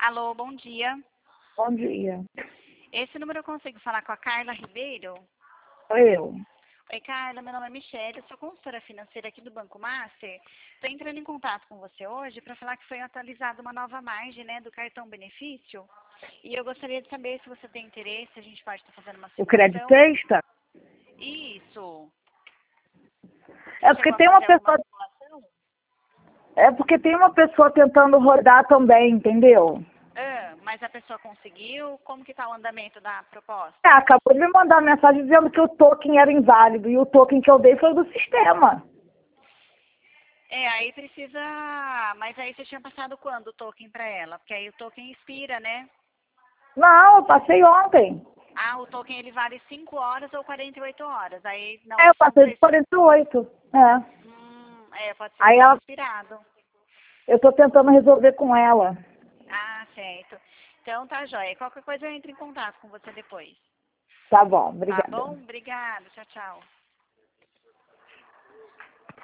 Alô, bom dia. Bom dia. Esse número eu consigo falar com a Carla Ribeiro? Sou eu. Oi, Carla, meu nome é Michelle, eu sou consultora financeira aqui do Banco Master. Estou entrando em contato com você hoje para falar que foi atualizada uma nova margem, né, do cartão benefício. E eu gostaria de saber se você tem interesse, a gente pode estar fazendo uma O crédito simulação. extra? Isso. É Você porque chegou a tem uma fazer alguma pessoa, simulação? tentando rodar também, entendeu? Mas a pessoa conseguiu? Como que está o andamento da proposta? Acabou de me mandar uma mensagem dizendo que o token era inválido e o token que eu dei foi do sistema. Aí precisa... Mas aí você tinha passado quando o token para ela? Porque aí o token expira, né? Não, eu passei ontem. O token ele vale 5 horas ou 48 horas. Aí na Eu opção passei de 48. pode ser que Aí tenha ela, expirado. eu tô tentando resolver com ela. Certo. Então tá jóia. Qualquer coisa eu entro em contato com você depois. Tá bom, Tá obrigada. bom? Obrigada. Tchau, tchau.